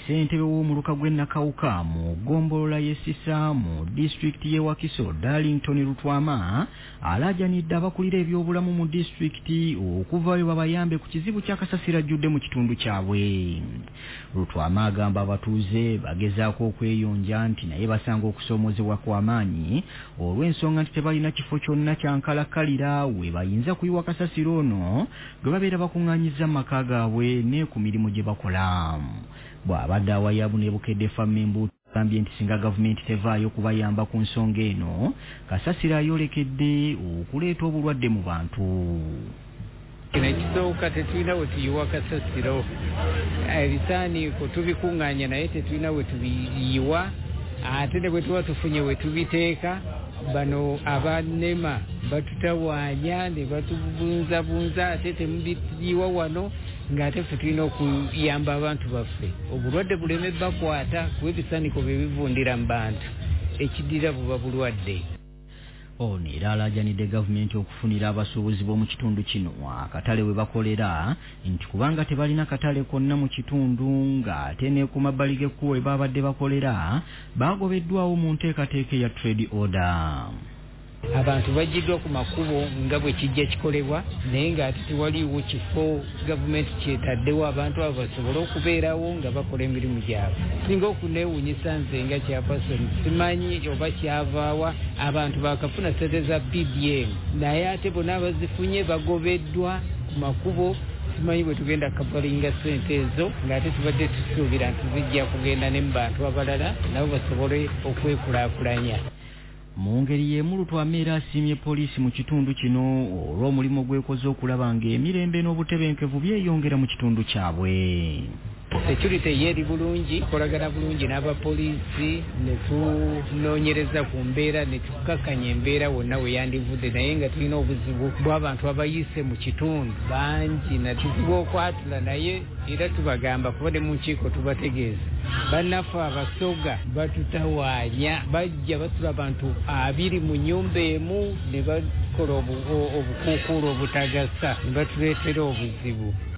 ssentebe w'omuluka gw'e Nakawuka mu ggombolola y'Essisa mu disitulikiti y'e Wakiso Darlington Lutwama alaajanidde abakulira ebyobulamu mu disitulikiti okuvaayo babayambe ku kizibu kya kasasiro ajjudde mu kitundu kyabwe. Lutwama agamba abatuuze bagezaako okweyonja nti naye basanga okusoomoozebwa kw'amaanyi olw'ensonga nti tebalina kifo kyonna kyankalakkalira we bayinza kuyiwa kasasiro ono gwe babeera bakuŋŋaanyizza mu maka gaabwe ne ku mirimu gye bakola. Bw'abadde awayaabu ne Bukedde Famimbu agambye nti singa gavumenti tevaayo kubayamba ku nsonga eno kasasiro ayolekedde okuleeta obulwadde mu bantu. Ekisooka tetulina we tuyiwa kasasiro, ebisaaniiko tubikuŋŋaanya naye tetulina we tubiyiwa, ate ne bwe tuba tufunye we tubiteeka bano abanema batutawaanya ne batubunzabunza ate temubiyiwa wano ng'ate ffe tulina okuyamba abantu baffe obulwadde buleme bakwata kuba ebisaaniiko bye bivundira mu bantu ekiddira buba bulwadde. Ono era alaajanidde gavumenti okufunira abasuubuzi b'omu kitundu kino akatale we bakolera nti kubanga tebalina katale konna mu kitundu ng'ate ne ku mabbali g'ekkubo we babadde bakolera baagobeddwawo mu nteekateeka ya trade order. Abantu bajjiddwa ku makubo nga bwe kijja kikolebwa naye ng'ate tewaliiwo kifo gavumenti kyetaddewo abantu abo basobole okubeerawo nga bakola emirimu gyabwe. Singa okuneewuunyisa nze nga kyapasoni simanyi oba kyavaawa abantu baakafuna ssente za BBM naye ate bonna abazifunye bagobeddwa ku makubo. Simanyi bwe tugenda kabalinga ssente ezo ng'ate tubadde tusuubira nti zijja kugenda ne mu bantu abalala nabo basobole okwekulaakulanya. Mu ngeri y'emu Lutwama era asiimye poliisi mu kitundu kino olw'omulimu gw'ekoze okulaba ng'emirembe n'obutebenkevu byeyongera mu kitundu kyabwe. Security yeri bulungi, kolagana bulungi n'abapoliisi ne tunoonyereza ku mbeera ne tukkakkanya embeera wonna we yandivudde naye nga tulina obuzibu bw'abantu abayise mu kitundu bangi na kizibu okwatula naye era tubagamba kuba ne mu nkiiko tubategeeza bannaffe abasoga batutawaanya bajja basula abantu 20 mu nnyumba emu ne bakola obukuukuulu obutagasa ne batuleetera obuzibu.